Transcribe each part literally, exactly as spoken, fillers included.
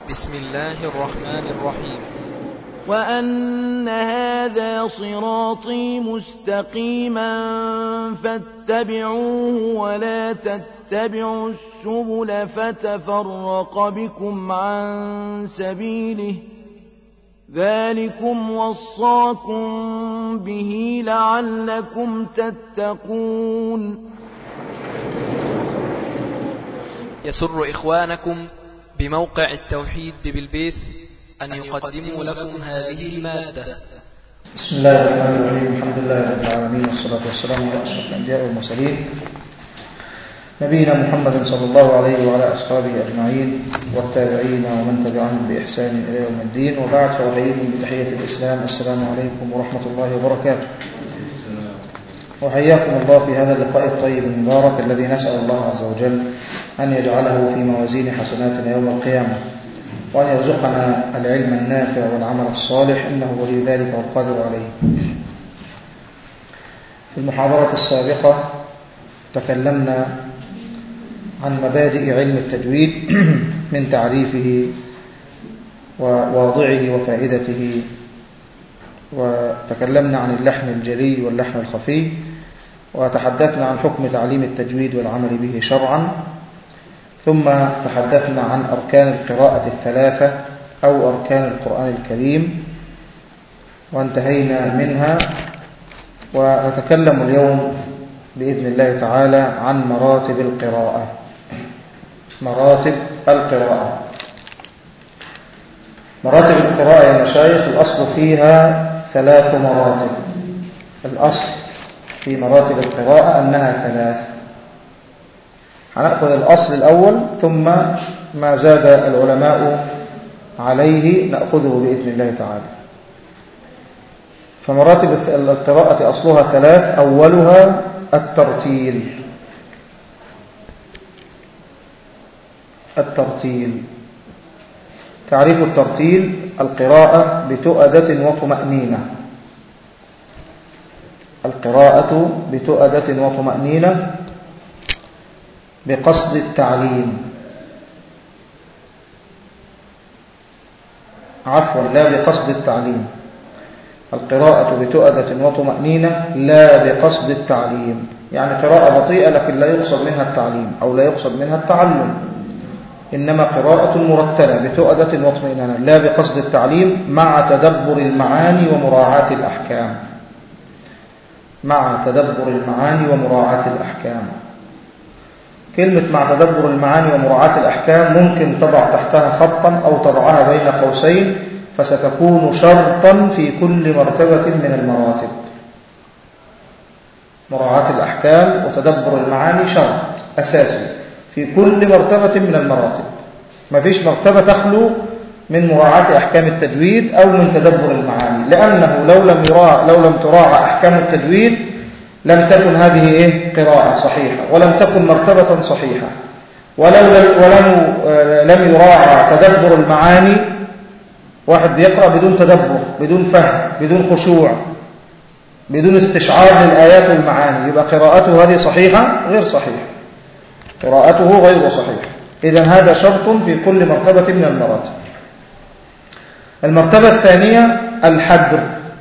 بسم الله الرحمن الرحيم. وأن هذا صراطي مستقيما فاتبعوه ولا تتبعوا السبل فتفرق بكم عن سبيله ذلكم وصاكم به لعلكم تتقون. يسر إخوانكم بموقع التوحيد ببلبيس أن يقدموا لكم هذه المادة. بسم الله الرحمن الرحيم. الحمد لله رب العالمين، والصلاة والسلام على أشرف الأنبياء والمرسلين نبينا محمد صلى الله عليه وعلى أصحابه أجمعين والتابعين ومن تبعهم بإحسان إلى يوم الدين، وبعد، فأحييكم بتحية الإسلام. السلام عليكم ورحمة الله وبركاته. وحياكم الله في هذا اللقاء الطيب المبارك الذي نسأل الله عز وجل أن يجعله في موازين حسناتنا يوم القيامة، وأن يرزقنا العلم النافع والعمل الصالح، إنه ولي ذلك والقادر عليه. في المحاضرة السابقة تكلمنا عن مبادئ علم التجويد من تعريفه وواضعه وفائدته، وتكلمنا عن اللحن الجلي واللحن الخفي، وتحدثنا عن حكم تعليم التجويد والعمل به شرعا، ثم تحدثنا عن أركان القراءة الثلاثة أو أركان القرآن الكريم وانتهينا منها، ونتكلم اليوم بإذن الله تعالى عن مراتب القراءة. مراتب القراءة مراتب القراءة يا مشايخ، الأصل فيها ثلاث مراتب. الأصل في مراتب القراءة أنها ثلاث. هنأخذ الأصل الأول، ثم ما زاد العلماء عليه نأخذه بإذن الله تعالى. فمراتب القراءة أصلها ثلاث. أولها الترتيل. الترتيل تعريف الترتيل: القراءة بتؤدة وطمأنينة. القراءة بتؤدة وطمأنينة بقصد التعليم، عفوا لا بقصد التعليم. القراءة بتؤدة وطمأنينة لا بقصد التعليم، يعني قراءة بطيئة لكن لا يقصد منها التعليم أو لا يقصد منها التعلم، إنما قراءة مرتلة بتؤدة وطمأنينة لا بقصد التعليم، مع تدبر المعاني ومراعاة الأحكام. مع تدبر المعاني ومراعاة الأحكام. كلمة مع تدبر المعاني ومراعاة الأحكام ممكن تضع تحتها خطا أو تضعها بين قوسين، فستكون شرطا في كل مرتبة من المراتب. مراعاة الأحكام وتدبر المعاني شرط أساسي في كل مرتبة من المراتب. ما فيش مرتبة تخلو من مراعاة أحكام التجويد أو من تدبر المعاني، لأنه لو لم يراعى لو لم تراعى أحكام التجويد لم تكن هذه إيه؟ قراءة صحيحة، ولم تكن مرتبة صحيحة. ولو ولم لم يراعى تدبر المعاني، واحد بيقرأ بدون تدبر، بدون فهم، بدون خشوع، بدون استشعار للآيات والمعاني، يبقى قراءته هذه صحيحة؟ غير صحيحة. قراءته غير صحيحة. إذن هذا شرط في كل مرتبة من المراتب. المرتبة الثانية الحدر.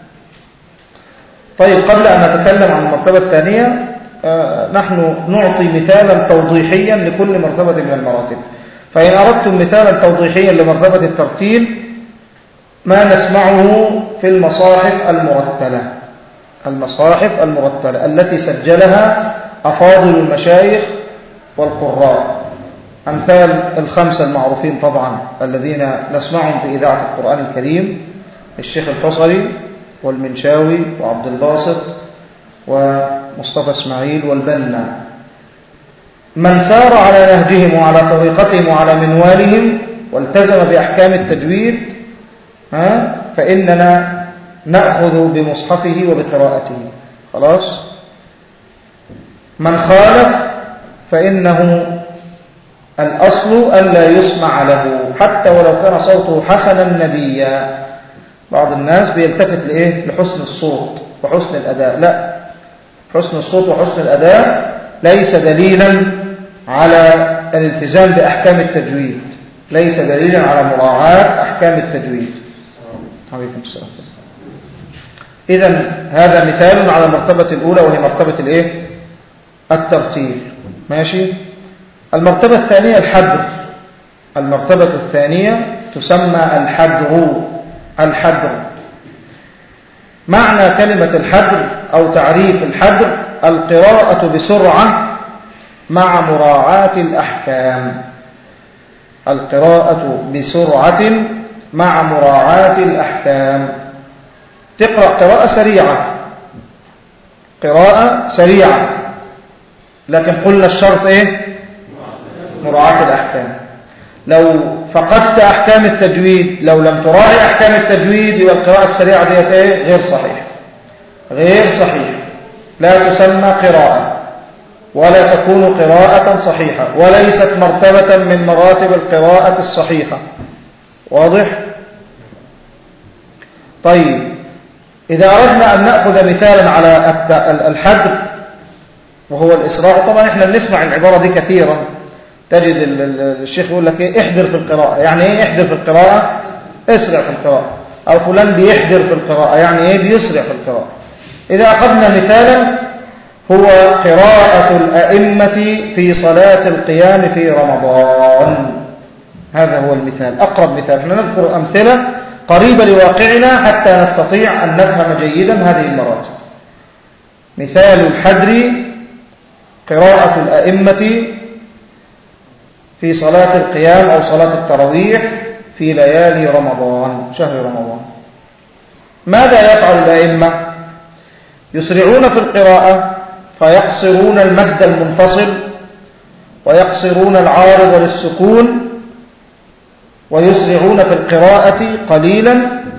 طيب، قبل أن نتكلم عن المرتبة الثانية آه نحن نعطي مثالا توضيحيا لكل مرتبة من المراتب. فإن أردتم مثالا توضيحيا لمرتبة الترتيل، ما نسمعه في المصاحف المرتلة. المصاحف المرتلة التي سجلها أفاضل المشايخ والقراء، أمثال الخمسة المعروفين طبعا الذين نسمعهم في إذاعة القرآن الكريم: الشيخ الحصري والمنشاوي وعبد الباسط ومصطفى اسماعيل والبنا. من سار على نهجهم وعلى طريقتهم وعلى منوالهم والتزم بأحكام التجويد ها فإننا نأخذ بمصحفه وبقراءته. خلاص. من خالف فإنه الأصل ألا يسمع له، حتى ولو كان صوته حسنا نديا. بعض الناس بيلتفت لإيه؟ لحسن الصوت وحسن الأداء. لا، حسن الصوت وحسن الأداء ليس دليلا على الالتزام بأحكام التجويد، ليس دليلا على مراعاة أحكام التجويد. عليكم السلام. إذن هذا مثال على المرتبة الأولى وهي مرتبة الإيه؟ الترتيل. ماشي. المرتبة الثانية الحدر. المرتبة الثانية تسمى الحدر. الحدر معنى كلمة الحدر أو تعريف الحدر القراءة بسرعة مع مراعاة الأحكام. القراءة بسرعة مع مراعاة الأحكام. تقرأ قراءة سريعة، قراءة سريعة، لكن قلنا الشرط إيه؟ مراعاة الأحكام. لو فقدت أحكام التجويد، لو لم تراعي أحكام التجويد، يبقى القراءة السريعة ديت إيه؟ غير صحيح، غير صحيح، لا تسمى قراءة ولا تكون قراءة صحيحة، وليست مرتبة من مراتب القراءة الصحيحة. واضح؟ طيب، إذا أردنا أن نأخذ مثالا على الحدر وهو الإسراع، طبعا إحنا بنسمع العبارة دي كثيرا، تجد الشيخ يقول لك إيه؟ احذر في القراءة. يعني إيه احذر في القراءة؟ اسرع في القراءة. أو فلان بيحذر في القراءة، يعني إيه؟ بيسرع في القراءة. إذا أخذنا مثالا هو قراءة الأئمة في صلاة القيام في رمضان، هذا هو المثال، أقرب مثال. احنا نذكر أمثلة قريبة لواقعنا حتى نستطيع أن نفهم جيدا هذه المراتب. مثال الحدر قراءة الأئمة في صلاة القيام أو صلاة التراويح في ليالي رمضان، شهر رمضان. ماذا يفعل الأئمة؟ يسرعون في القراءة فيقصرون المد المنفصل ويقصرون العارض للسكون ويسرعون في القراءة قليلا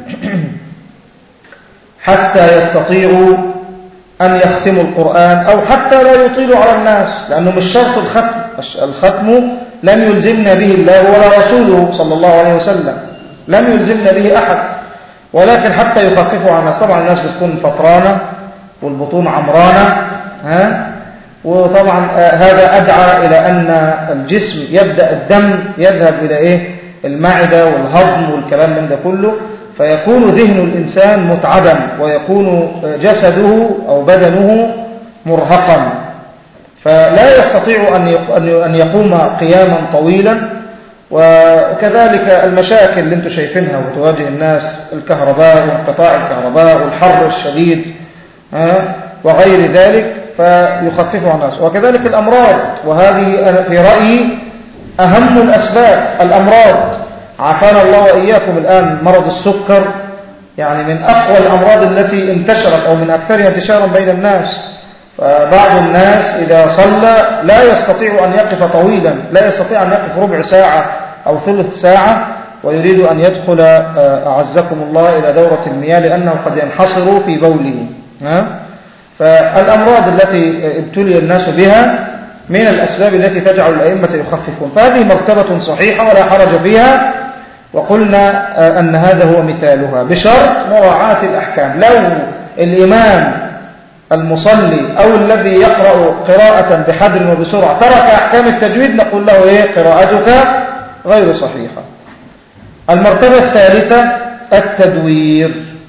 حتى يستطيعوا أن يختموا القرآن، أو حتى لا يطيلوا على الناس، لأنه مش شرط الختم. الختم لم يلزمنا به الله ولا رسوله صلى الله عليه وسلم، لم يلزمنا به أحد، ولكن حتى يخففوا على الناس. طبعا الناس بتكون فطرانة والبطون عمرانة، ها؟ وطبعا هذا أدعى إلى أن الجسم يبدأ الدم يذهب إلى إيه؟ المعدة والهضم والكلام من ده كله، فيكون ذهن الإنسان متعبا ويكون جسده أو بدنه مرهقا، فلا يستطيع أن يقوم قياما طويلا. وكذلك المشاكل اللي انتم شايفينها وتواجه الناس، الكهرباء وانقطاع الكهرباء والحر الشديد وغير ذلك، فيخففها عن الناس. وكذلك الأمراض، وهذه في رأيي أهم الأسباب. الأمراض عافانا الله وإياكم الآن، مرض السكر يعني من أقوى الأمراض التي انتشرت أو من أكثرها انتشارا بين الناس. فبعض الناس إذا صلى لا يستطيع أن يقف طويلا، لا يستطيع أن يقف ربع ساعة أو ثلث ساعة، ويريد أن يدخل أعزكم الله إلى دورة المياه لأنه قد ينحصر في بوله. فالأمراض التي ابتلي الناس بها من الأسباب التي تجعل الأئمة يخففون، فهذه مرتبة صحيحة ولا حرج فيها، وقلنا أن هذا هو مثالها بشرط مراعاة الأحكام. لو الإمام المصلي أو الذي يقرأ قراءة بحدر وبسرعة ترك أحكام التجويد، نقول له إيه؟ قراءتك غير صحيحة. المرتبة الثالثة التدوير.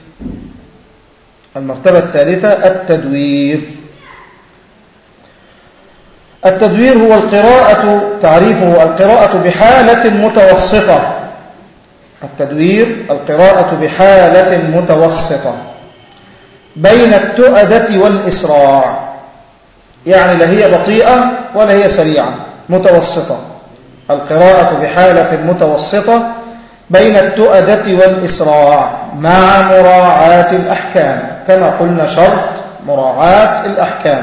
المرتبة الثالثة التدوير. التدوير هو القراءة، تعريفه القراءة بحالة متوسطة. التدوير القراءة بحالة متوسطة بين التؤدة والإسراع، يعني لا هي بطيئة ولا هي سريعة، متوسطة. القراءة بحالة متوسطة بين التؤدة والإسراع مع مراعاة الأحكام، كما قلنا شرط مراعاة الأحكام.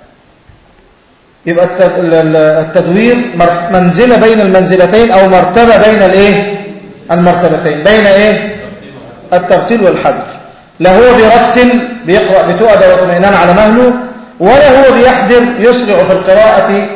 يبقى التدوير منزلة بين المنزلتين أو مرتبة بين الإيه؟ المرتبتين، بين إيه؟ الترتيل والحدر. لا هو بيرتل بيقرأ بتؤدة واطمئنان على مهله، ولا هو بيحدر يسرع في القراءة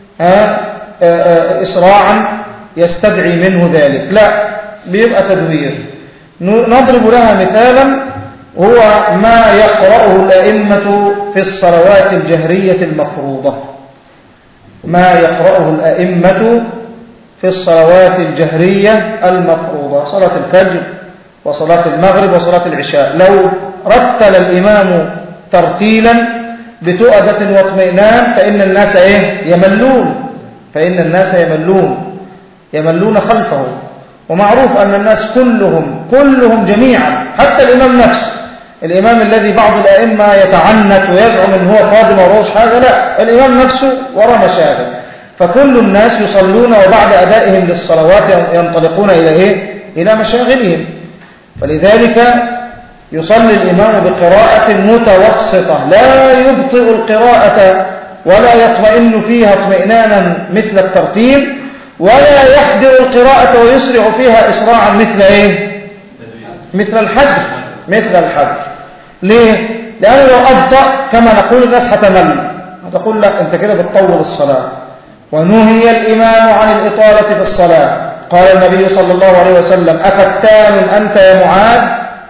إسراعا يستدعي منه ذلك، لا، بيبقى تدوير. نضرب لها مثالا، هو ما يقرأه الأئمة في الصلوات الجهرية المفروضة. ما يقرأه الأئمة في الصلوات الجهرية المفروضة، صلاة الفجر وصلاة المغرب وصلاة العشاء. لو رتل الإمام ترتيلا بتؤدة واطمئنان فإن الناس إيه؟ يملون فإن الناس يملون يملون خلفه. ومعروف أن الناس كلهم كلهم جميعا حتى الإمام نفسه، الإمام الذي بعض الأئمة يتعنت ويزعم أنه هو فاضي ما وراهوش حاجة، لا، الإمام نفسه وراه مشاغل. فكل الناس يصلون وبعد أدائهم للصلوات ينطلقون إلى إيه؟ إلى مشاغلهم. فلذلك يصلي الإمام بقراءة متوسطة لا يبطئ القراءة ولا يطمئن فيها اطمئنانا مثل الترتيل، ولا يحدر القراءة ويسرع فيها إسراعا مثل إيه؟ مثل الحدر مثل الحدر. ليه؟ لأنه لو أبطأ كما نقول الناس هتمل، هتقول لا أنت كده بتطول الصلاة. ونهي الإمام عن الإطالة في الصلاة. قال النبي صلى الله عليه وسلم: أفتان أنت يا معاذ؟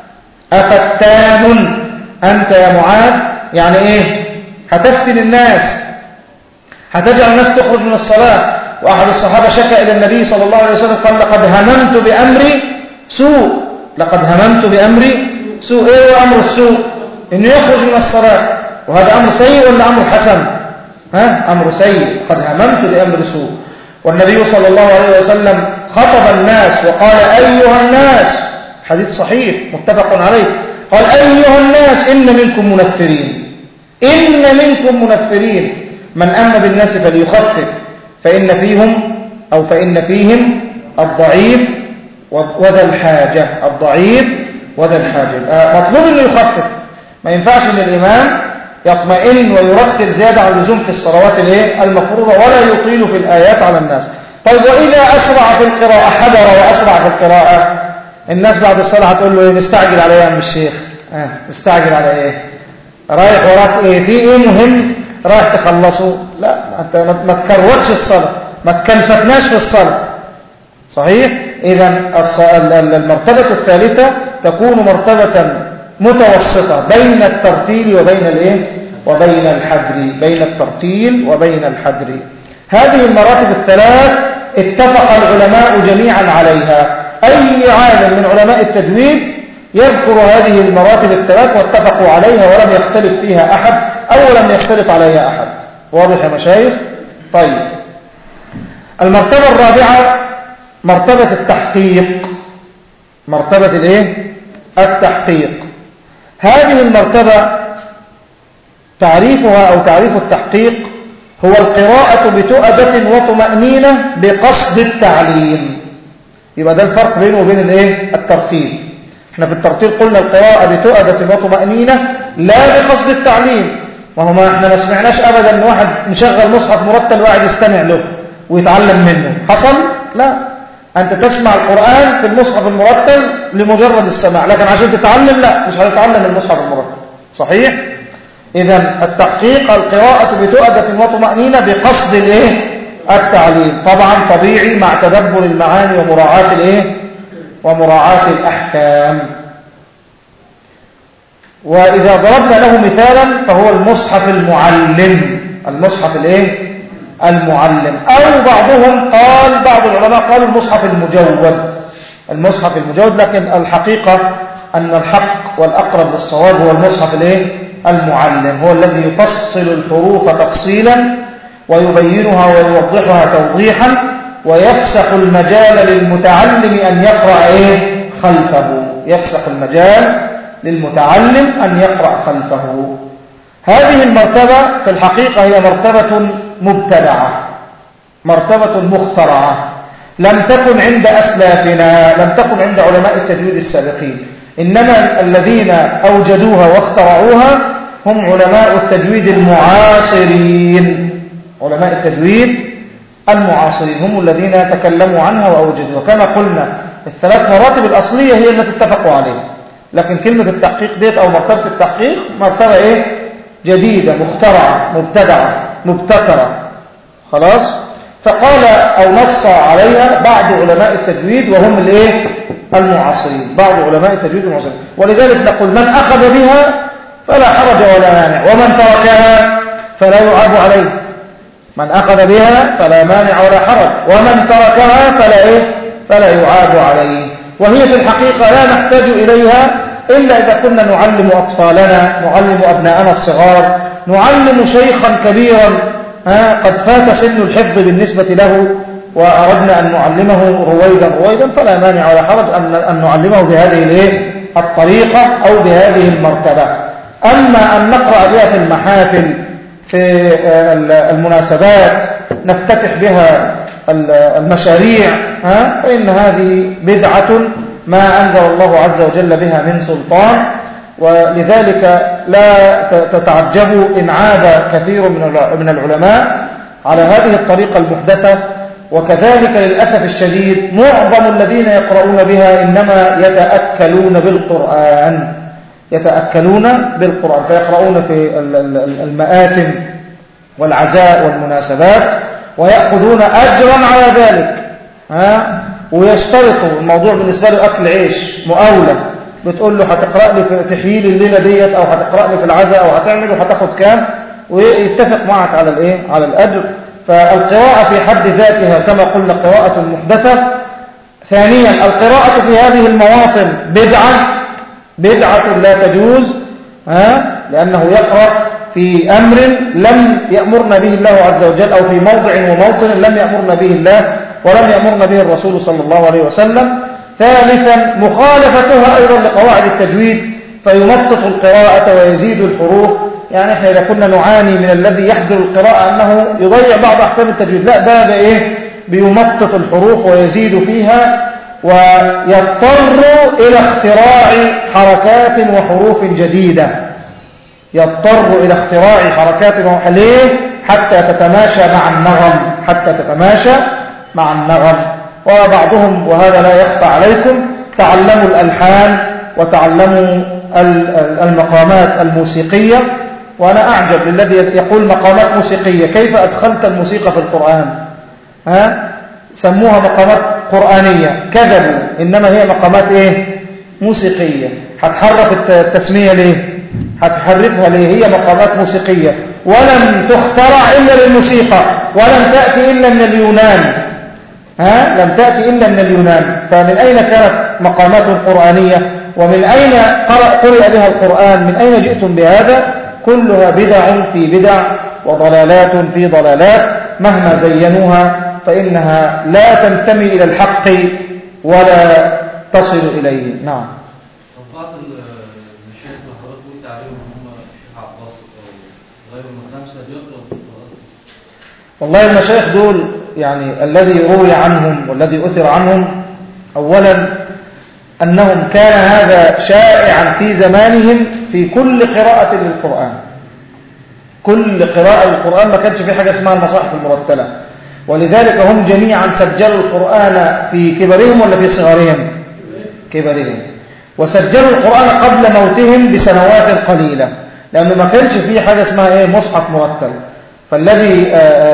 أفتان أنت يا معاذ؟ يعني إيه؟ هتفتن الناس، هتجعل الناس تخرج من الصلاة. وأحد الصحابة شكى إلى النبي صلى الله عليه وسلم قال: لقد هممت بأمري سوء لقد هممت بأمري سوء. إيه هو أمر السوء؟ إنه يخرج من الصلاة. وهذا أمر سيء ولا أمر حسن؟ ها؟ أمر سيء. قد هممت بأمر سوء. والنبي صلى الله عليه وسلم خطب الناس وقال: أيها الناس، حديث صحيح متفق عليه، قال: أيها الناس إن منكم منفرين إن منكم منفرين من أما بالناس فليخفف فإن فيهم أو فإن فيهم الضعيف وذا الحاجة الضعيف وذا الحاجة. مطلوب أنه يخفف، ما ينفعش أن الإمام يطمئن ويرتل زيادة عن اللزوم في الصلوات المفروضة ولا يطيل في الآيات على الناس. طيب وإذا أسرع في القراءة، حضر وأسرع في القراءة، الناس بعد الصلاة هتقول له: مستعجل على إيه يا عم الشيخ؟ آه مستعجل على إيه؟ رايح وراك إيه؟ في إيه مهم رايح تخلصه؟ لا، أنت ما تكروتش الصلاة، ما تكلفتناش في الصلاة. صحيح؟ إذن المرتبة الثالثة تكون مرتبة متوسطة بين الترتيل وبين الإيه؟ وبين الحدر بين الترتيل وبين الحدر. هذه المراتب الثلاث اتفق العلماء جميعا عليها. أي عالم من علماء التجويد يذكر هذه المراتب الثلاث واتفقوا عليها ولم يختلف فيها أحد أو لم يختلف عليها أحد. واضح يا مشايخ؟ طيب، المرتبة الرابعة مرتبة التحقيق. مرتبة الايه؟ التحقيق. هذه المرتبة تعريفها أو تعريف التحقيق هو القراءة بتؤدة وطمأنينة بقصد التعليم. يبقى ده الفرق بينه وبين الايه؟ الترتيل. احنا في الترتيل قلنا القراءة بتؤدة وطمأنينة لا بقصد التعليم. وهو ما احنا ما سمعناش ابدا ان واحد مشغل مصحف مرتل وقاعد يستمع له ويتعلم منه. حصل؟ لا، أنت تسمع القرآن في المصحف المرتل لمجرد السماع، لكن عشان تتعلم لا، مش هتتعلم المصحف المرتل. صحيح؟ إذن التحقيق القراءة بتؤدة وطمأنينة بقصد الايه؟ التعليم. طبعا طبيعي مع تدبر المعاني ومراعاة الايه؟ ومراعاة الأحكام. وإذا ضربنا له مثالا فهو المصحف المعلم. المصحف الايه؟ المعلم. أو بعضهم قال، بعض العلماء قالوا المصحف المجود. المصحف المجود، لكن الحقيقة أن الحق والأقرب للصواب هو المصحف الايه؟ المعلم. هو الذي يفصل الحروف تفصيلا ويبينها ويوضحها توضيحا ويفسح المجال للمتعلم أن يقرأ ايه؟ خلفه. يفسح المجال للمتعلم أن يقرأ خلفه. هذه المرتبة في الحقيقة هي مرتبة مبتدعة، مرتبة مخترعة، لم تكن عند أسلافنا، لم تكن عند علماء التجويد السابقين، إنما الذين أوجدوها واخترعوها هم علماء التجويد المعاصرين. علماء التجويد المعاصرين هم الذين تكلموا عنها وأوجدوها. كما قلنا الثلاث مراتب الأصلية هي التي اتفقوا عليها، لكن كلمة التحقيق ديت أو مرتبة التحقيق مرتبة إيه؟ جديدة، مخترعة، مبتدعة، مبتكرة. خلاص؟ فقال أو نص عليها بعض علماء التجويد وهم الايه؟ المعاصرين، بعض علماء التجويد المعاصرين. ولذلك نقول من أخذ بها فلا حرج ولا مانع، ومن تركها فلا يعاب عليه. من أخذ بها فلا مانع ولا حرج، ومن تركها فلا إيه؟ فلا يعاب عليه. وهي في الحقيقة لا نحتاج إليها إلا إذا كنا نعلم أطفالنا، نعلم أبناءنا الصغار، نعلم شيخا كبيرا ها قد فات سن الحفظ بالنسبة له وأردنا أن نعلمه رويدا رويدا، فلا مانع ولا حرج أن نعلمه بهذه الإيه؟ الطريقة أو بهذه المرتبة. أما أن نقرأ بها في المحافل في المناسبات نفتتح بها المشاريع ها فإن هذه بدعة ما أنزل الله عز وجل بها من سلطان، ولذلك لا تتعجبوا إن عاب كثير من العلماء على هذه الطريقة المحدثة. وكذلك للأسف الشديد معظم الذين يقرؤون بها إنما يتأكلون بالقرآن يتأكلون بالقرآن فيقرؤون في المآتم والعزاء والمناسبات ويأخذون أجرا على ذلك ها ويشترطوا الموضوع بالنسبة له أكل عيش مؤولة، بتقول له هتقرأ لي في تحييل الليلة ديت أو هتقرأ لي في العزاء أو هتعمل وهتاخد كام، ويتفق معك على الإيه؟ على الأجر. فالقراءة في حد ذاتها كما قلنا قراءة محدثة. ثانيا القراءة في هذه المواطن بدعة بدعة لا تجوز ها لأنه يقرأ في أمر لم يأمرنا به الله عز وجل أو في موضع وموطن لم يأمرنا به الله ولم يأمرنا به الرسول صلى الله عليه وسلم. ثالثا مخالفتها أيضا لقواعد التجويد فيمطط القراءة ويزيد الحروف. يعني احنا إذا كنا نعاني من الذي يحضر القراءة أنه يضيع بعض أحكام التجويد، لا ده بإيه بيمطط الحروف ويزيد فيها ويضطر إلى اختراع حركات وحروف جديدة يضطر إلى اختراع حركات وحروف ليه؟ حتى تتماشى مع النغم حتى تتماشى مع النغم. وبعضهم وهذا لا يخفى عليكم تعلموا الألحان وتعلموا المقامات الموسيقية. وأنا أعجب للذي يقول مقامات موسيقية، كيف أدخلت الموسيقى في القرآن؟ ها؟ سموها مقامات قرآنية، كذبوا، إنما هي مقامات إيه؟ موسيقية. هتحرف التسمية ليه؟ هتحرفها ليه؟ هي مقامات موسيقية ولم تخترع إلا للموسيقى ولم تأتي إلا من اليونان ها؟ لم تأتي إلا من اليونان. فمن أين كانت مقامات قرآنية ومن أين قرئ بها القرآن؟ من أين جئتم بهذا؟ كلها بدع في بدع وضلالات في ضلالات مهما زينوها فإنها لا تنتمي إلى الحق ولا تصل إليه. نعم. بعض المشايخ اللي حضرتك قلت عليهم هم الشيخ عباس أو غيرهم من خمسة بيقرأوا بالقرآن. والله المشايخ دول يعني الذي روي عنهم والذي أثر عنهم أولا أنهم كان هذا شائعا في زمانهم في كل قراءة للقرآن. كل قراءة للقرآن ما كانش في حاجة اسمها المصاحف المرتلة، ولذلك هم جميعا سجلوا القرآن في كبرهم ولا في صغارهم؟ كبرهم. وسجلوا القرآن قبل موتهم بسنوات قليلة لأنه ما كانش في حاجة اسمها إيه مصحف مرتل. فالذي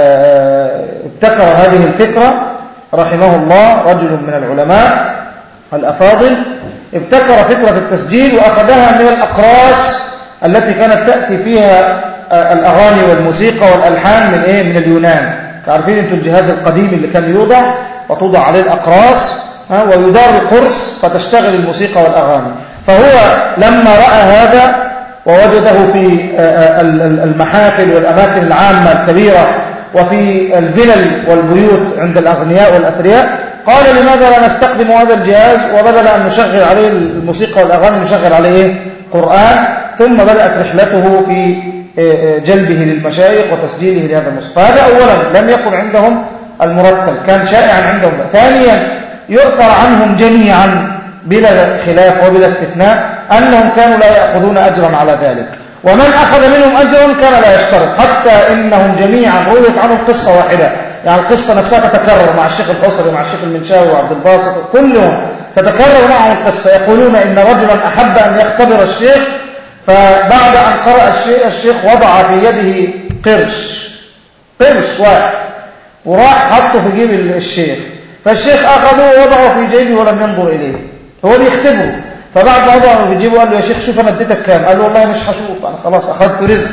ابتكر هذه الفكرة رحمه الله رجل من العلماء الأفاضل ابتكر فكرة التسجيل وأخذها من الأقراص التي كانت تأتي فيها الأغاني والموسيقى والألحان من إيه؟ من اليونان. تعرفين أنتم الجهاز القديم اللي كان يوضع وتوضع عليه الأقراص ويدار القرص فتشتغل الموسيقى والأغاني. فهو لما رأى هذا ووجده في المحافل والأماكن العامة الكبيرة وفي الفلل والبيوت عند الأغنياء والأثرياء قال لماذا لا نستخدم هذا الجهاز وبدل أن نشغل عليه الموسيقى والأغاني نشغل عليه قرآن. ثم بدأت رحلته في جلبه للمشايخ وتسجيله لهذا المصحف. هذا أولا لم يكن عندهم المرتل، كان شائعا عندهم. ثانيا يؤثر عنهم جميعا بلا خلاف وبلا استثناء أنهم كانوا لا يأخذون أجرا على ذلك، ومن أخذ منهم أجرا كان لا يشترط. حتى إنهم جميعا رويت عنهم قصة واحدة، يعني القصة نفسها تتكرر مع الشيخ الحصري ومع الشيخ المنشاوي وعبد الباسط كلهم تتكرر معهم القصة. يقولون إن رجلا أحب أن يختبر الشيخ فبعد أن قرأ الشيخ, الشيخ وضع في يده قرش قرش واحد وراح حطه في جيب الشيخ، فالشيخ أخذه ووضعه في جيبه ولم ينظر إليه، هو بيختبره. فبعد ما وضعه في جيبه قال له يا شيخ شوف أنا اديتك كام؟ قال له والله مش هشوف، أنا خلاص أخذت رزقي.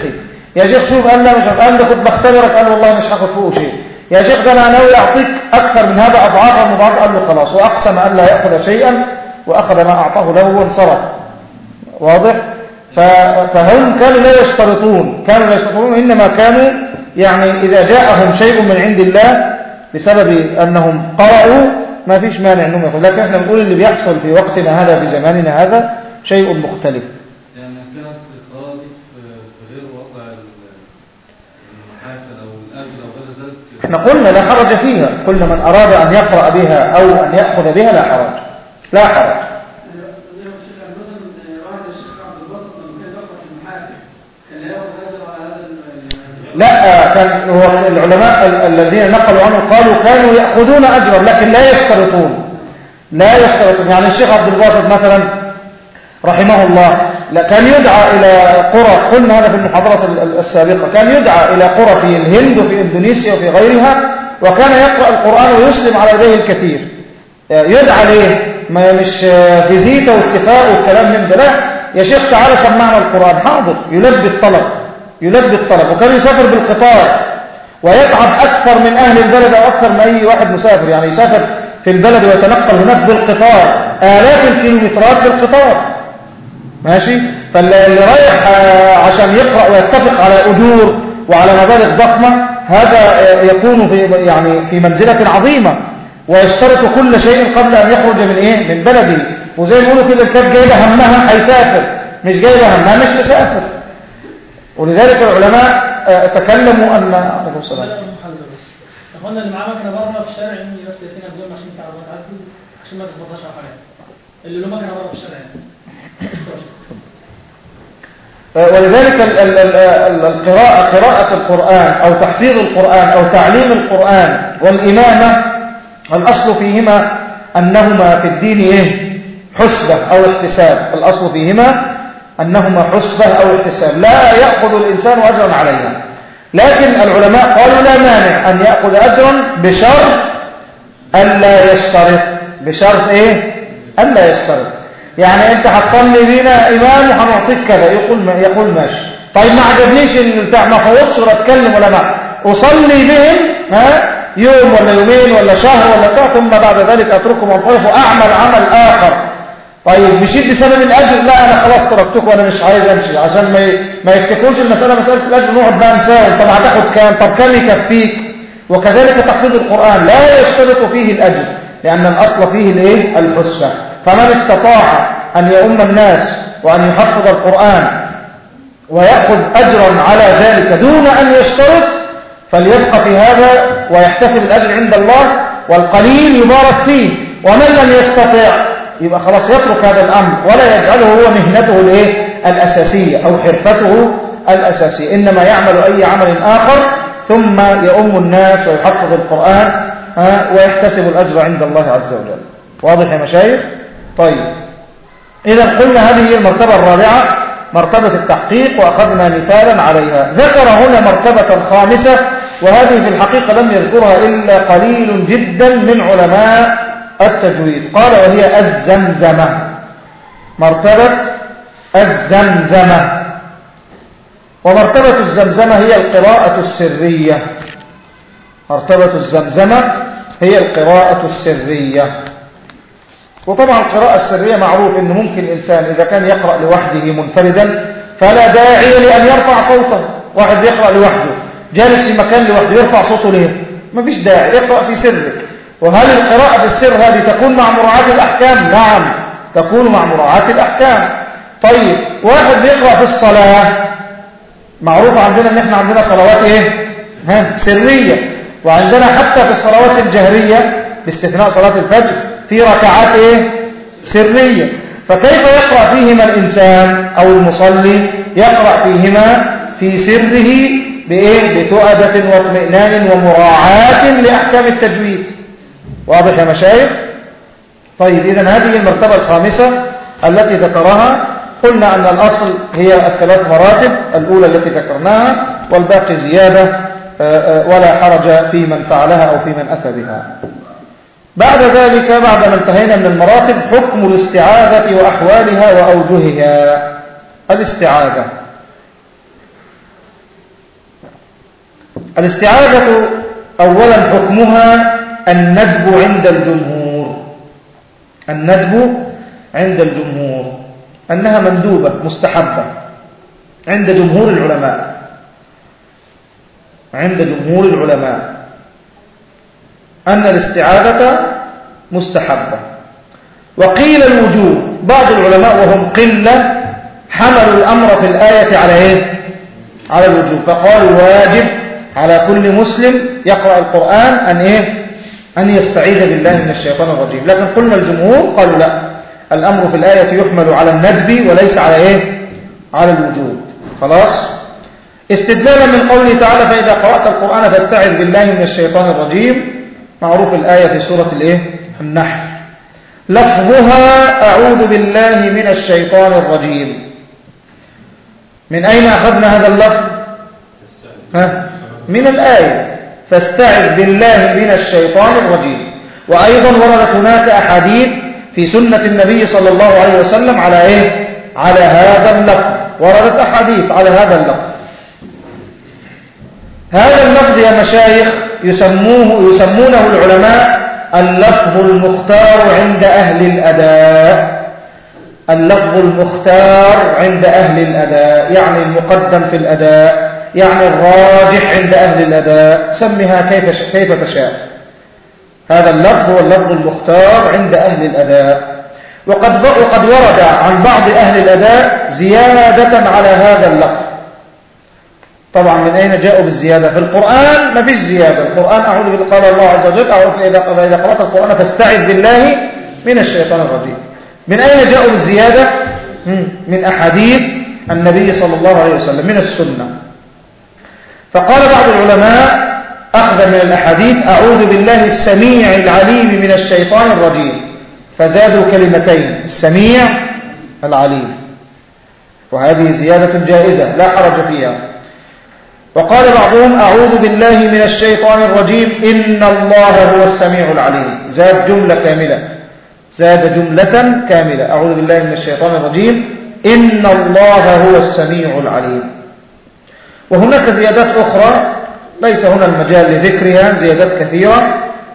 يا شيخ شوف قال لا مش قال ده كنت بختبرك، قال والله مش هاخد فوقه شيء. يا شيخ ده انا ناوي اعطيك اكثر من هذا اضعافا مضاعفه، قال له خلاص، واقسم ان لا ياخذ شيئا واخذ ما اعطاه له وانصرف. واضح؟ فهم كانوا لا يشترطون، كانوا لا يشترطون، انما كانوا يعني اذا جاءهم شيء من عند الله بسبب انهم قرأوا ما فيش مانع انهم ياخذوا. لكن احنا بنقول اللي بيحصل في وقتنا هذا في زماننا هذا شيء مختلف. يعني كانت القراءة دي في غير وضع المحافل او الاجل او غير ذلك، احنا قلنا لا حرج فيها، قلنا من اراد ان يقرأ بها او ان ياخذ بها لا حرج، لا حرج. لا، كان هو العلماء الذين نقلوا عنه قالوا كانوا يأخذون أجرا لكن لا يشترطون، لا يشترطون. يعني الشيخ عبد الباسط مثلا رحمه الله كان يدعى إلى قرى، قلنا هذا في المحاضرة السابقة، كان يدعى إلى قرى في الهند وفي إندونيسيا وفي غيرها، وكان يقرأ القرآن ويسلم على يديه الكثير. يدعى ليه؟ ما مش فيزيتا واتفاق والكلام من ده، لا يا شيخ تعالى سمعنا القرآن، حاضر، يلبي الطلب، يلبي الطلب. وكان يسافر بالقطار ويتعب أكثر من أهل البلد أو أكثر من أي واحد مسافر، يعني يسافر في البلد ويتنقل هناك بالقطار آلاف الكيلومترات بالقطار، ماشي. فاللي رايح عشان يقرأ ويتفق على أجور وعلى مبالغ ضخمة هذا يكون في يعني في منزلة عظيمة، ويشترط كل شيء قبل أن يخرج من إيه؟ من بلده. وزي ما يقولوا كده كانت جايبة همها هيسافر، مش جايبة همها مش مسافر. ولذلك العلماء تكلموا أن عليكم السلام أخوانا اللي معاه مكنة بره في الشارع يمي نفس الاثنين بدون عشان تعرفوا تعدي عشان ما تخبطهاش على حاجة اللي له مكنة بره في الشارع. ولذلك القراءة قراءة القرآن أو تحفيظ القرآن أو تعليم القرآن والإمامة الأصل فيهما أنهما في الدين إيه؟ حسبة أو احتساب. الأصل فيهما أنهما حسبة أو احتساب، لا يأخذ الإنسان أجرا عليها. لكن العلماء قالوا لا مانع أن يأخذ أجرا بشرط ألا يشترط. بشرط إيه؟ ألا يشترط. يعني أنت هتصلي بينا إمام وهنعطيك كذا، يقول ما يقول ماشي. طيب ما عجبنيش البتاع، ما فوضش ولا أتكلم ولا ما أصلي بهم ها يوم ولا يومين ولا شهر ولا بتاع، ثم بعد ذلك أتركهم وانصرف وأعمل عمل آخر. طيب مشيت بسبب الأجر، لا أنا خلاص تركتك وأنا مش عايز أمشي، عشان ما ما يفتكروش المسألة مسألة الأجر نقعد بقى نساوم. طب هتاخد كام؟ طب كم يكفيك؟ وكذلك تحفيظ القرآن لا يشترط فيه الأجر، لأن الأصل فيه الإيه؟ الحسبة. فمن استطاع أن يؤم الناس وأن يحفظ القرآن ويأخذ أجرا على ذلك دون أن يشترط فليبقى في هذا ويحتسب الأجر عند الله، والقليل يبارك فيه. ومن لم يستطع يبقى خلاص يترك هذا الأمر ولا يجعله هو مهنته الايه الأساسية أو حرفته الأساسية، إنما يعمل أي عمل آخر ثم يؤم الناس ويحفظ القرآن ويحتسب الأجر عند الله عز وجل. واضح يا مشايخ؟ طيب إذا قلنا هذه هي المرتبة الرابعة، مرتبة التحقيق، وأخذنا مثالا عليها. ذكر هنا مرتبة خامسة، وهذه في الحقيقة لم يذكرها إلا قليل جدا من علماء التجويد، قال وهي الزمزمة. مرتبة الزمزمة. ومرتبة الزمزمة هي القراءة السرية. مرتبة الزمزمة هي القراءة السرية. وطبعا القراءة السرية معروف أنه ممكن الإنسان إذا كان يقرأ لوحده منفردا فلا داعي لأن يرفع صوته. واحد يقرأ لوحده جالس في مكان لوحده يرفع صوته ليه؟ ما فيش داعي، يقرأ في سرك. وهل القراءة في السر هذه تكون مع مراعاة الأحكام؟ نعم تكون مع مراعاة الأحكام. طيب واحد بيقرأ في الصلاة، معروف عندنا أن احنا عندنا صلوات إيه؟ ها سرية، وعندنا حتى في الصلوات الجهرية باستثناء صلاة الفجر في ركعات إيه؟ سرية. فكيف يقرأ فيهما الإنسان أو المصلي؟ يقرأ فيهما في سره بإيه؟ بتؤدة واطمئنان ومراعاة لأحكام التجويد. واضح يا مشايخ؟ طيب إذن هذه المرتبة الخامسة التي ذكرها. قلنا أن الأصل هي الثلاث مراتب، الأولى التي ذكرناها والباقي زيادة ولا حرج في من فعلها أو في من أتى بها. بعد ذلك بعد ما انتهينا من المراتب حكم الاستعاذة وأحوالها وأوجهها. الاستعاذة الاستعاذة أولا حكمها الندب عند الجمهور، الندب عند الجمهور أنها مندوبة مستحبة عند جمهور العلماء، عند جمهور العلماء أن الاستعاذة مستحبة. وقيل الوجوب، بعض العلماء وهم قلة حملوا الأمر في الآية على إيه؟ على الوجوب، فقالوا واجب على كل مسلم يقرأ القرآن أن إيه؟ أن يستعيذ بالله من الشيطان الرجيم. لكن قلنا الجمهور قالوا لا، الأمر في الآية يحمل على الندب وليس على إيه؟ على الوجوب. خلاص؟ استدلالا من قوله تعالى فإذا قرأت القرآن فاستعذ بالله من الشيطان الرجيم، معروف الآية في سورة الإيه؟ النحل، لفظها أعوذ بالله من الشيطان الرجيم. من أين أخذنا هذا اللفظ؟ ها؟ من الآية فاستعذ بالله من الشيطان الرجيم. وأيضا وردت هناك أحاديث في سنة النبي صلى الله عليه وسلم على إيه؟ على هذا اللفظ، وردت أحاديث على هذا اللفظ. هذا اللفظ يا مشايخ يسموه يسمونه العلماء اللفظ المختار عند أهل الأداء، اللفظ المختار عند أهل الأداء، يعني المقدم في الأداء، يعني الراجح عند أهل الأداء، سمها كيف كيف تشاء. هذا اللفظ هو اللفظ المختار عند أهل الأداء. وقد وقد ورد عن بعض أهل الأداء زيادة على هذا اللفظ. طبعا من أين جاءوا بالزيادة؟ في القرآن ما فيش زيادة، القرآن أعوذ بالله، قال الله عز وجل أعوذ فإذا قرأت القرآن فاستعذ بالله من الشيطان الرجيم. من أين جاءوا بالزيادة؟ من أحاديث النبي صلى الله عليه وسلم، من السنة. فقال بعض العلماء أخذ من الأحاديث أعوذ بالله السميع العليم من الشيطان الرجيم، فزادوا كلمتين السميع العليم، وهذه زيادة جائزة لا حرج فيها. وقال بعضهم أعوذ بالله من الشيطان الرجيم إن الله هو السميع العليم، زاد جملة كاملة، زاد جملة كاملة، أعوذ بالله من الشيطان الرجيم إن الله هو السميع العليم. وهناك زيادات أخرى ليس هنا المجال لذكرها، زيادات كثيرة.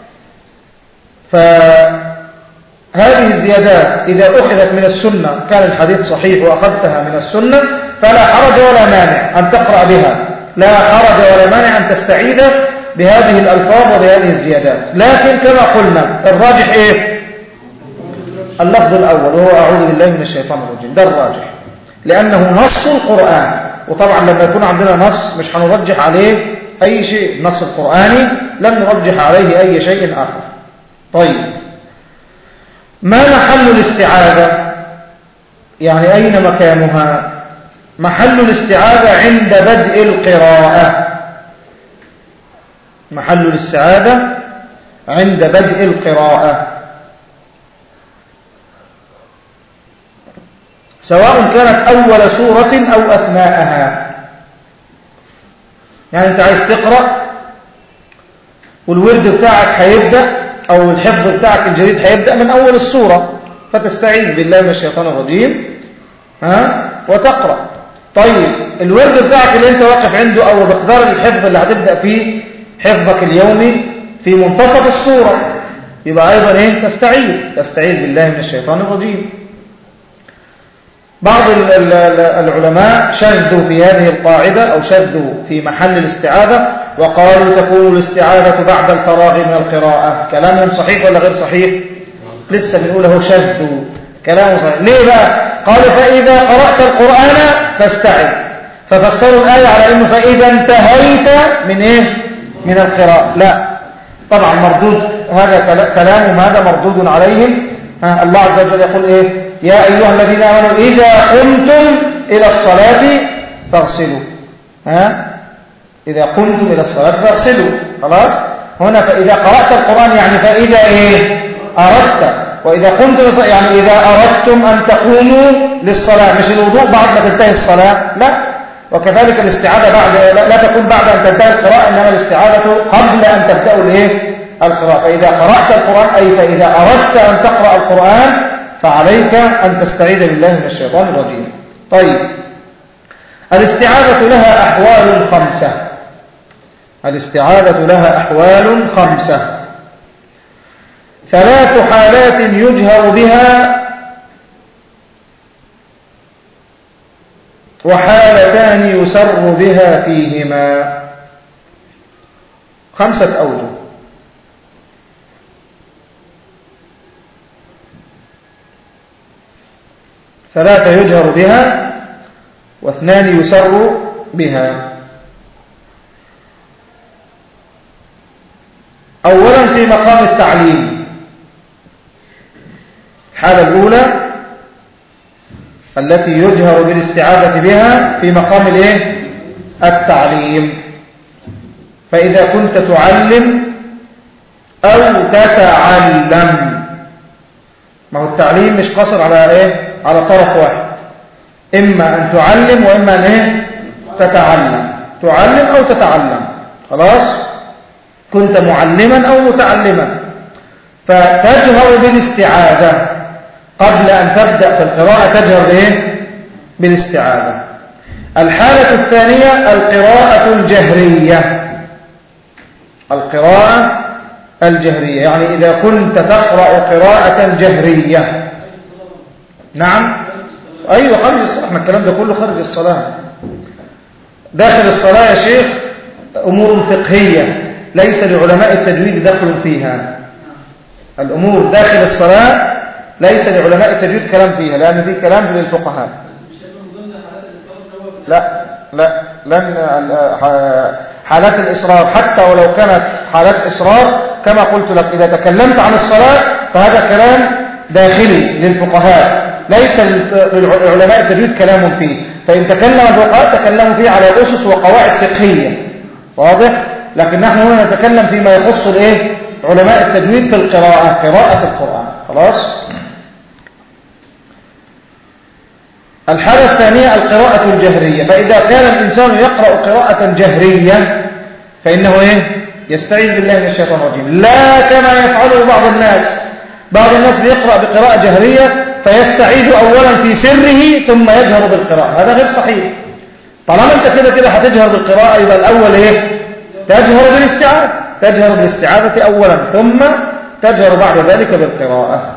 فهذه الزيادات إذا أخذت من السنة كان الحديث صحيح وأخذتها من السنة فلا حرج ولا مانع أن تقرأ بها، لا حرج ولا مانع أن تستعيذ بهذه الألفاظ وبهذه الزيادات. لكن كما قلنا الراجح إيه؟ اللفظ الأول وهو أعوذ بالله من الشيطان الرجيم، ده الراجح لأنه نص القرآن. وطبعا لما يكون عندنا نص مش هنرجح عليه أي شيء، النص القرآني لم نرجح عليه أي شيء آخر. طيب، ما محل الاستعاذة؟ يعني أين مكانها؟ محل الاستعاذة عند بدء القراءة، محل الاستعاذة عند بدء القراءة، سواء كانت أول سورة أو أثناءها. يعني أنت عايز تقرأ والورد بتاعك هيبدأ أو الحفظ بتاعك الجديد هيبدأ من أول السورة، فتستعيذ بالله من الشيطان الرجيم ها وتقرأ. طيب الورد بتاعك اللي أنت واقف عنده أو بقدار الحفظ اللي هتبدأ فيه حفظك اليومي في منتصف السورة، يبقى أيضا إيه؟ تستعيذ تستعيذ بالله من الشيطان الرجيم. بعض العلماء شذوا في هذه القاعدة أو شذوا في محل الاستعاذة وقالوا تكون الاستعاذة بعد الفراغ من القراءة. كلامهم صحيح ولا غير صحيح؟ لسه بنقوله شذوا، كلامه صحيح. ليه بقى؟ قال فإذا قرأت القرآن فاستعذ، ففسروا الآية على أنه فإذا انتهيت من إيه؟ من القراءة. لا طبعا مردود هذا كلامهم، هذا مردود عليهم. الله عز وجل يقول إيه؟ يا أيها الذين آمنوا إذا قمتم إلى الصلاة فاغسلوا. ها؟ إذا قمتم إلى الصلاة فاغسلوا. خلاص؟ هنا فإذا قرأت القرآن يعني فإذا إيه؟ أردت. وإذا قمتم يعني إذا أردتم أن تقوموا للصلاة، مش الوضوء بعد ما تنتهي الصلاة، لا. وكذلك الاستعاذة بعد لا, لا تكون بعد أن تنتهي القراءة، إنما الاستعاذة قبل أن تبدأوا الإيه؟ القراءة. فإذا قرأت القرآن أي فإذا أردت أن تقرأ القرآن فعليك أن تستعيذ بالله من الشيطان الرجيم. طيب، الاستعاذة لها أحوال خمسة. الاستعاذة لها أحوال خمسة. ثلاث حالات يجهر بها، وحالتان يسر بها فيهما. خمسة أوجه. ثلاثة يجهر بها واثنان يسر بها. أولا في مقام التعليم. الحالة الأولى التي يجهر بالاستعاذة بها في مقام الايه؟ التعليم. فإذا كنت تعلم أو تتعلم، ما هو التعليم مش قصر على ايه؟ على طرف واحد، إما أن تعلم وإما أن ايه؟ تتعلم. تعلم أو تتعلم، خلاص؟ كنت معلما أو متعلما، فتجهر بالاستعاذة قبل أن تبدأ في القراءة، تجهر بإيه؟ بالاستعاذة. الحالة الثانية القراءة الجهرية. القراءة الجهرية يعني إذا كنت تقرأ قراءة جهرية. نعم، أيوة، خارج الصلاة. احنا الكلام ده كله خارج الصلاة. داخل الصلاة يا شيخ أمور فقهية ليس لعلماء التجويد دخل فيها. الأمور داخل الصلاة ليس لعلماء التجويد كلام فيها، لأن في كلام للفقهاء. لا لا لن حالات الإصرار، حتى ولو كانت حالات إصرار كما قلت لك، إذا تكلمت عن الصلاة فهذا كلام داخلي للفقهاء ليس لعلماء التجويد كلام فيه. فإن تكلم الفقهاء تكلموا فيه على أسس وقواعد فقهية، واضح؟ لكن نحن هنا نتكلم فيما يخص الايه؟ علماء التجويد في القراءة، قراءة القرآن. خلاص؟ الحالة الثانية القراءة الجهرية. فإذا كان الإنسان يقرأ قراءة جهرية فإنه إيه؟ يستعيذ بالله من الشيطان الرجيم، لا كما يفعله بعض الناس. بعض الناس بيقرأ بقراءة جهرية فيستعيذ أولا في سره ثم يجهر بالقراءة، هذا غير صحيح. طالما أنت كده كده هتجهر بالقراءة يبقى الأول إيه؟ تجهر بالاستعاذة، تجهر بالاستعاذة أولا ثم تجهر بعد ذلك بالقراءة.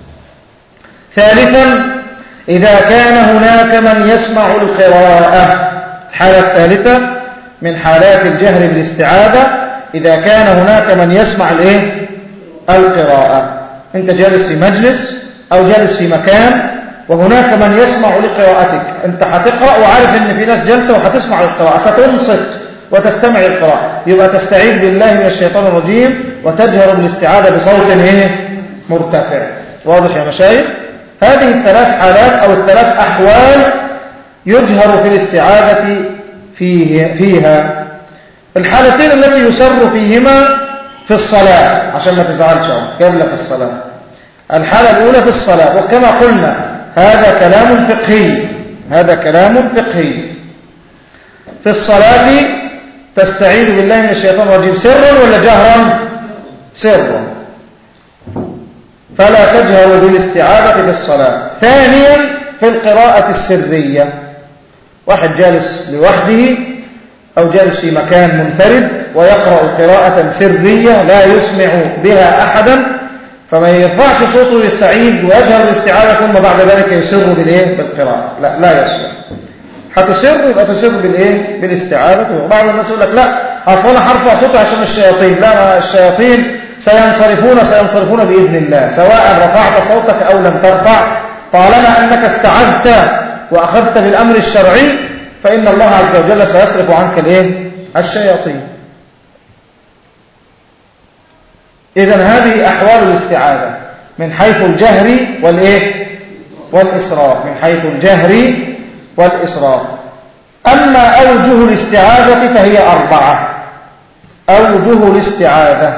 ثالثا إذا كان هناك من يسمع القراءة. الحالة الثالثة من حالات الجهر بالاستعاذة إذا كان هناك من يسمع الايه؟ القراءة. أنت جالس في مجلس أو جالس في مكان وهناك من يسمع لقراءتك، أنت هتقرأ وعارف أن في ناس جالسة وهتسمع القراءة، ستنصت وتستمع القراءة، يبقى تستعيذ بالله من الشيطان الرجيم وتجهر بالاستعاذة بصوت ايه؟ مرتفع. واضح يا مشايخ؟ هذه الثلاث حالات أو الثلاث أحوال يجهر في الاستعاذة فيه فيها. الحالتين التي يسر فيهما في الصلاة، عشان ما تزعلش قبل في الصلاة. الحالة الأولى في الصلاة، وكما قلنا هذا كلام فقهي، هذا كلام فقهي. في الصلاة تستعيذ بالله من الشيطان الرجيم سرا ولا جهرا؟ سرا، فلا تجهر بالاستعاذة في الصلاة. ثانيا في القراءة السرية، واحد جالس لوحده أو جالس في مكان منفرد ويقرأ قراءة سرية لا يسمع بها أحدا، فما يرفعش صوته يستعيذ ويجهر الاستعاذة ثم بعد ذلك يسر بالإيه؟ بالقراءة. لا لا يسر. هتسر يبقى تسر بالإيه؟ بالاستعاذة. وبعض الناس يقول لك لا أصل أنا هرفع صوتي عشان الشياطين. لا، الشياطين سينصرفون سينصرفون بإذن الله، سواء رفعت صوتك أو لم ترفع، طالما أنك استعذت وأخذت بالأمر الشرعي فإن الله عز وجل سيصرف عنك الإيه؟ الشياطين. إذن هذه أحوال الاستعاذة من حيث الجهر والإيه؟ والإسرار، من حيث الجهر والإسرار. أما أوجه الاستعاذة فهي أربعة. أوجه الاستعاذة: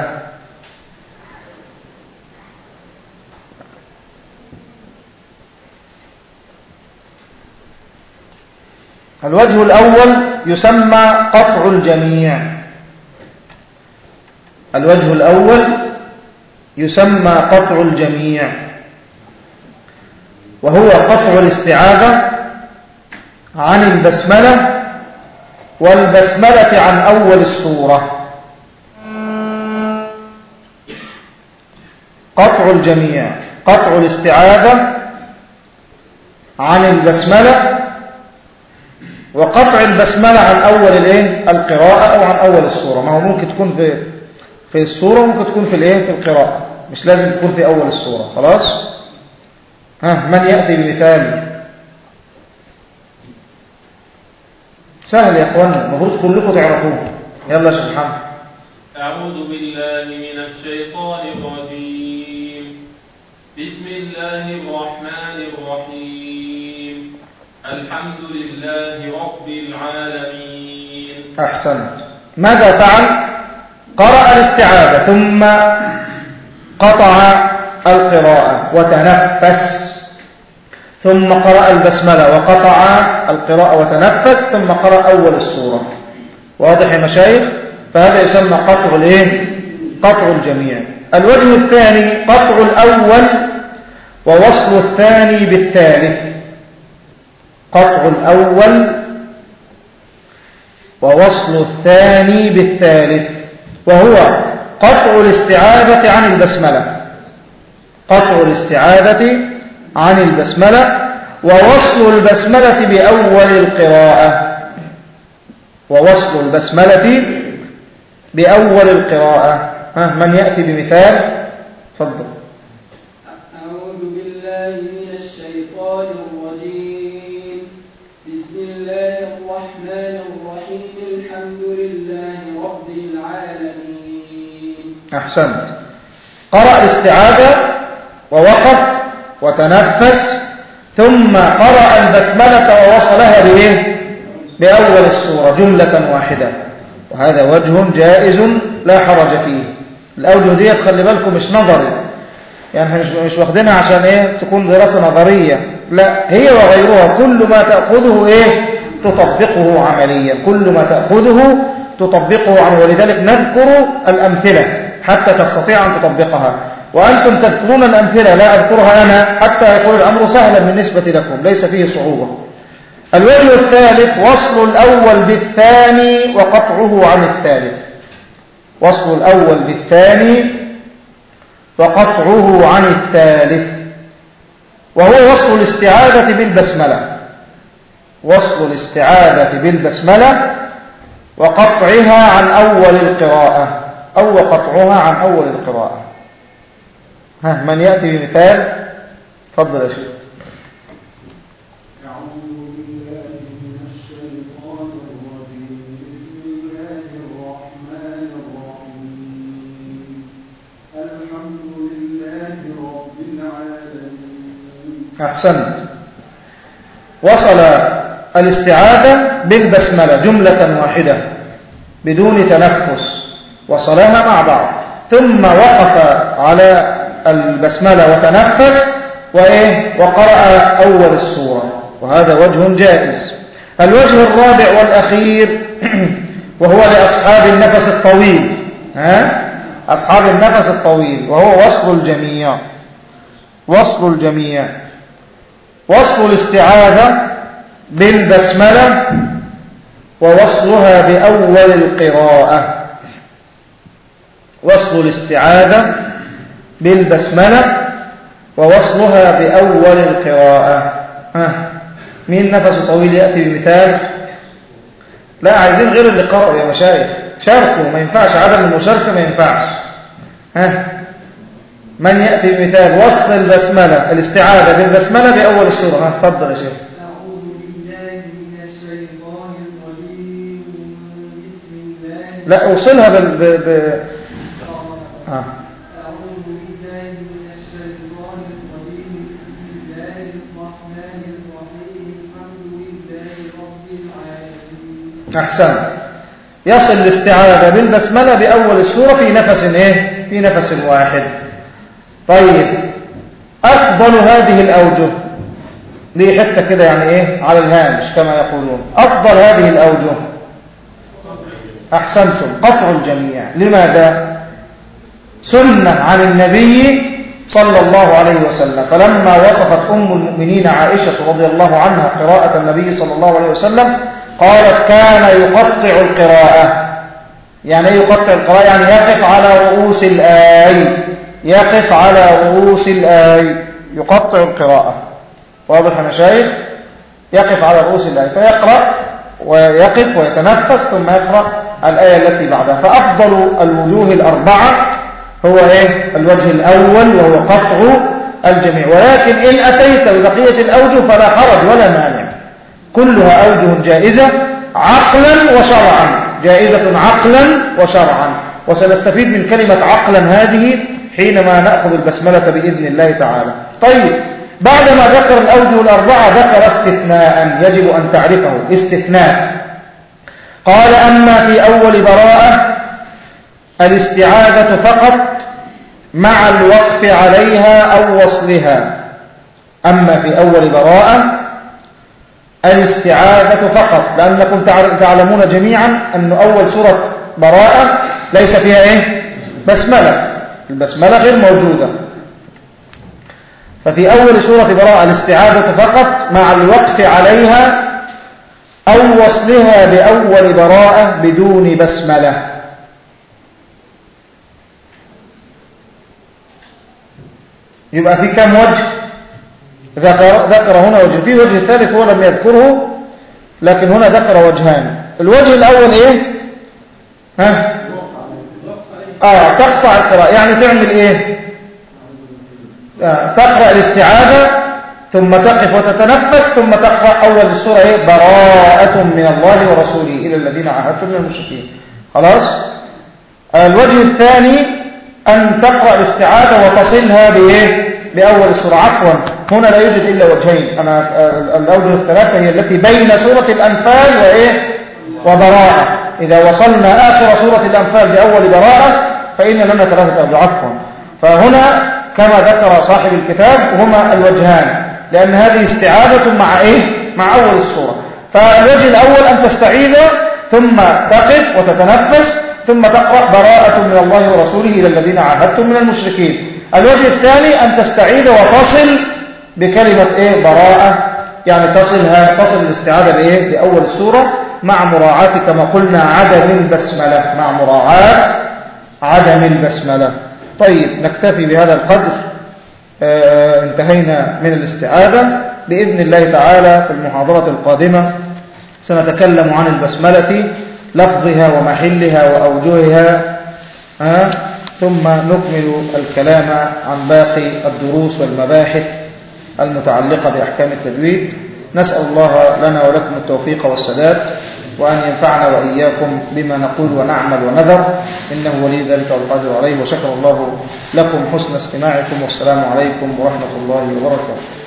الوجه الأول يسمى قطع الجميع. الوجه الأول يسمى قطع الجميع، وهو قطع الاستعاذة عن البسملة والبسملة عن أول السورة. قطع الجميع، قطع الاستعاذة عن البسملة، وقطع البسملة عن أول الإيه؟ القراءة أو عن أول السورة. ما هو ممكن تكون في في السورة وممكن تكون في الإيه؟ في القراءة، مش لازم تكون في أول السورة. خلاص؟ ها، من يأتي بمثال؟ سهل يا اخوانا، المفروض كلكم تعرفوه. يلا يا شيخ محمد. أعوذ بالله من الشيطان الرجيم. بسم الله الرحمن الرحيم. الحمد لله رب العالمين. أحسنت. ماذا فعل؟ قرأ الاستعاذة ثم قطع القراءة وتنفس، ثم قرأ البسملة وقطع القراءة وتنفس، ثم قرأ أول السورة. واضح يا مشايخ؟ فهذا يسمى قطع الايه؟ قطع الجميع. الوجه الثاني قطع الأول ووصل الثاني بالثالث. قطع الأول ووصل الثاني بالثالث، وهو قطع الاستعاذة عن البسملة. قطع الاستعاذة عن البسملة ووصل البسملة بأول القراءة. ووصل البسملة بأول القراءة. ها، من يأتي بمثال؟ تفضل. أعوذ بالله من الشيطان الرجيم. بسم الله الرحمن الرحيم. الحمد لله رب العالمين. أحسنت. قرأ الاستعاذة ووقف وتنفس، ثم قرأ البسملة ووصلها بإيه؟ بأول السورة جملة واحدة، وهذا وجه جائز لا حرج فيه. الأوجه دي تخلي بالكم مش نظري، يعني مش مش واخدينها عشان إيه تكون دراسة نظرية، لا، هي وغيرها كل ما تأخذه إيه تطبقه عمليا، كل ما تأخذه تطبقه عمليا. ولذلك نذكر الأمثلة حتى تستطيع أن تطبقها، وأنتم تذكرون الأمثلة لا أذكرها أنا حتى يكون الأمر سهلا بالنسبة لكم، ليس فيه صعوبة. الوجه الثالث وصل الأول بالثاني وقطعه عن الثالث. وصل الأول بالثاني وقطعه عن الثالث، وهو وصل الاستعاذة بالبسملة. وصل الاستعاذة بالبسملة وقطعها عن أول القراءة، أو وقطعها عن أول القراءة. ها، من يأتي بمثال؟ تفضل يا شيخ. أحسنت. وصل الاستعاذة بالبسملة جملة واحدة بدون تنفس، وصلها مع بعض، ثم وقف على البسملة وتنفس وإيه وقرأ أول السورة، وهذا وجه جائز. الوجه الرابع والأخير وهو لأصحاب النفس الطويل، ها؟ أصحاب النفس الطويل، وهو وصل الجميع. وصل الجميع وصل الاستعاذة بالبسملة ووصلها بأول القراءة. وصل الاستعاذة بالبسملة ووصلها بأول القراءة. ها، مين نفس طويل يأتي بمثال؟ لا، عايزين غير اللي قرأوا يا مشايخ، شاركوا، ما ينفعش عدم المشاركة، ما ينفعش. ها، من يأتي بمثال وصل البسملة الاستعاذة بالبسملة بأول السورة؟ ها، تفضل يا شيخ. أعوذ بالله من الشيطان الرجيم. بسم الله. لا، اوصلها بال ب... ب... آه. أعوذ بالله من الشيطان الرجيم. بسم الله الرحمن الرحيم. الحمد لله رب العالمين. أحسنت. يصل الاستعاذة بالبسملة بأول السورة في نفس إيه؟ في نفس واحد. طيب، أفضل هذه الأوجه دي حتة كده يعني إيه على الهامش كما يقولون، أفضل هذه الأوجه أحسنتم قطع الجميع. لماذا؟ سنة عن النبي صلى الله عليه وسلم، فلما وصفت أم المؤمنين عائشة رضي الله عنها قراءة النبي صلى الله عليه وسلم قالت كان يقطع القراءة. يعني ايه يقطع القراءة؟ يعني يقف على رؤوس الآي، يقف على رؤوس الآية، يقطع القراءة. واضح يا مشايخ؟ يقف على رؤوس الآية فيقرأ ويقف ويتنفس ثم يقرأ الآية التي بعدها. فأفضل الوجوه الأربعة هو إيه؟ الوجه الأول وهو قطع الجميع. ولكن إن أتيت ببقية الأوجه فلا حرج ولا مانع، كلها أوجه جائزة عقلا وشرعا، جائزة عقلا وشرعا. وسنستفيد من كلمة عقلا هذه حينما نأخذ البسملة بإذن الله تعالى. طيب، بعدما ذكر الأوجه الأربعة ذكر استثناء يجب أن تعرفه. استثناء قال: أما في أول براءة الاستعاذة فقط مع الوقف عليها أو وصلها. أما في أول براءة الاستعاذة فقط، لأنكم تعلمون جميعا أن أول سورة براءة ليس فيها إيه؟ بسملة، البسملة غير موجودة. ففي أول سورة براءة الاستعاذة فقط مع الوقف عليها أو وصلها بأول براءة بدون بسملة. يبقى في كم وجه؟ ذكر, ذكر هنا وجه، في وجه الثالث هو لم يذكره، لكن هنا ذكر وجهان. الوجه الأول إيه؟ ها؟ آه تقطع القراءة، يعني تعمل إيه؟ آه تقرأ الاستعاذة ثم تقف وتتنفس ثم تقرأ أول السورة إيه؟ براءة من الله ورسوله إلى الذين عاهدتم من المشركين. خلاص؟ آه الوجه الثاني أن تقرأ الاستعاذة وتصلها بإيه؟ بأول السورة. عفوا، هنا لا يوجد إلا وجهين. أنا الأوجه الثلاثة هي التي بين سورة الأنفال وإيه؟ وبراءة. إذا وصلنا آخر سورة الأنفال بأول براءة فإن لنا ثلاثة أوجه. عفوا، فهنا كما ذكر صاحب الكتاب هما الوجهان، لأن هذه استعاذة مع إيه؟ مع أول السورة. فالوجه الأول أن تستعيذ ثم تقف وتتنفس ثم تقرأ براءة من الله ورسوله إلى الذين عاهدتم من المشركين. الوجه الثاني أن تستعيذ وتصل بكلمة إيه؟ براءة، يعني تصلها تصل الاستعاذة بإيه؟ بأول السورة مع مراعاة كما قلنا عدم البسملة، مع مراعاة عدم البسملة. طيب، نكتفي بهذا القدر. آه انتهينا من الاستعاذة. بإذن الله تعالى في المحاضرة القادمة سنتكلم عن البسملة، لفظها ومحلها وأوجهها، آه ثم نكمل الكلام عن باقي الدروس والمباحث المتعلقة بأحكام التجويد. نسأل الله لنا ولكم التوفيق والسداد، وأن ينفعنا وإياكم بما نقول ونعمل ونذر، إنه ولي ذلك والقادر عليه. وشكر الله لكم حسن استماعكم، والسلام عليكم ورحمة الله وبركاته.